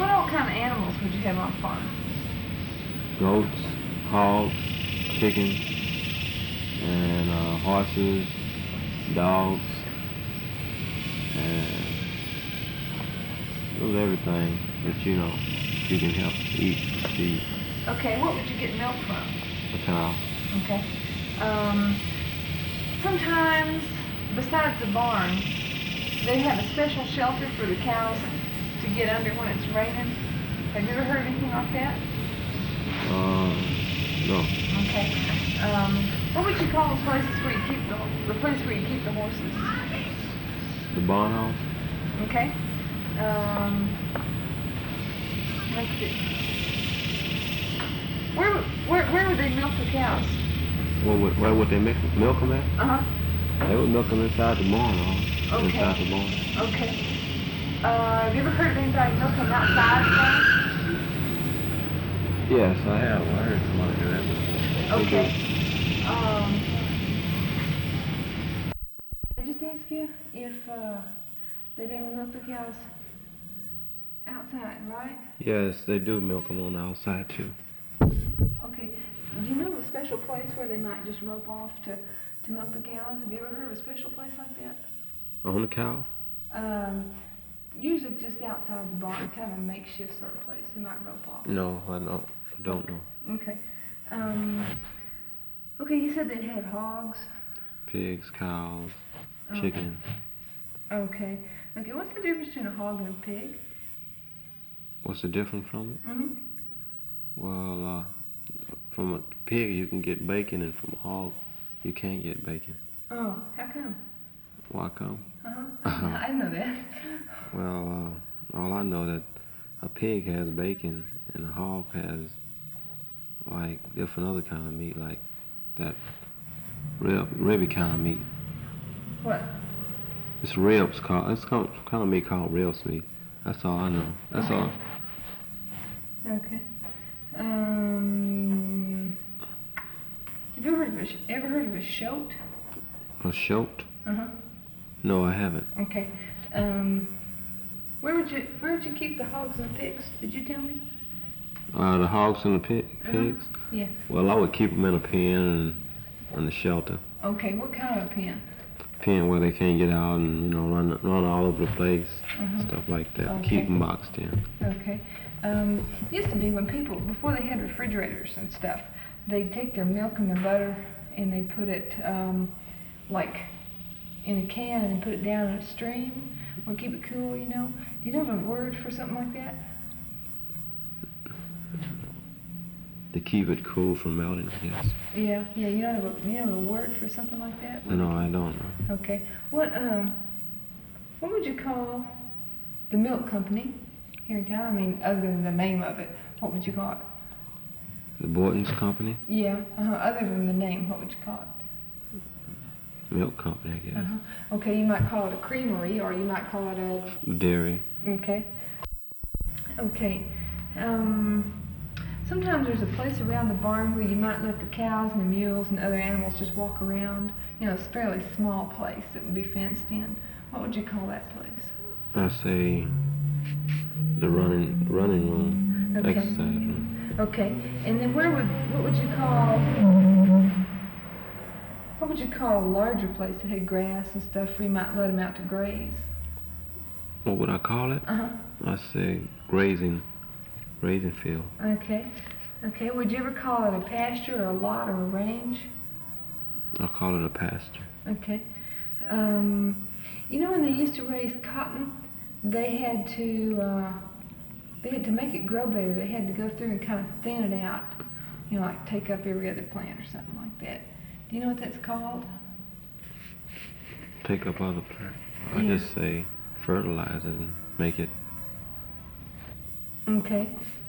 what all kind of animals would you have on the farm? Goats, hogs, chickens, and horses, dogs, and it was everything that you can help eat, feed. Okay, what would you get milk from? A cow. Okay. Sometimes, besides the barn, they have a special shelter for the cows to get under when it's raining. Have you ever heard anything like that? No. Okay. What would you call the places where you keep the place where you keep the horses? The barn house. Okay. Let's see. Where would they milk the cows? Where would they milk them at? Uh-huh. They would milk them inside the barn house. Okay. Inside the barn. Okay. Have you ever heard of anybody milking outside the barn? Yes, I have. I heard somebody do that before. Okay. I just ask you if they'd ever milk the cows outside, right? Yes, they do milk them on the outside too. Okay. Do you know of a special place where they might just rope off to milk the cows? Have you ever heard of a special place like that? On the cow? Usually just outside the barn, kind of a makeshift sort of place. They might rope off. No, I don't know. Okay. Okay, you said they'd have hogs. Pigs, cows, Oh. chickens. Okay. Okay, what's the difference between a hog and a pig? What's the difference from it? Mm-hmm. Well, from a pig you can get bacon, and from a hog you can't get bacon. Oh, how come? Why come? Uh-huh. I know that. Well, all I know that a pig has bacon and a hog has like different other kind of meat, like that ribby kind of meat. What? It's ribs kind of meat called ribs meat. That's all I know. That's all. Okay. Have you ever heard of a shoat? A shoat? Uh-huh. No, I haven't. Okay. Where would you keep the hogs and pigs? Did you tell me? The hogs and the pigs? Yeah. Well, I would keep them in a pen and in the shelter. Okay, what kind of a pen? Pen where they can't get out and run all over the place, stuff like that. Okay. Keep them boxed in. Okay. Used to be when people, before they had refrigerators and stuff, they'd take their milk and their butter and they'd put it like in a can and put it down in a stream or keep it cool, Do you know of a word for something like that? To keep it cool from melting, I guess. Yeah, you don't have a word for something like that? No, I don't know. Okay. What would you call the milk company here in town? I mean, other than the name of it, what would you call it? The Borton's Company? Yeah, other than the name, what would you call it? Milk company, I guess. Okay, you might call it a creamery, or you might call it a... Dairy. Okay. Okay. Sometimes there's a place around the barn where you might let the cows and the mules and other animals just walk around. It's a fairly small place that would be fenced in. What would you call that place? I say the running room, Okay. exercise room. Okay. And then what would you call a larger place that had grass and stuff where you might let them out to graze? What would I call it? I say grazing field. Okay. Okay. Would you ever call it a pasture or a lot or a range? I call it a pasture. Okay. When they used to raise cotton, they had to make it grow better. They had to go through and kind of thin it out. Like take up every other plant or something like that. Do you know what that's called? Take up other plants. I just say fertilize it and make it. Okay.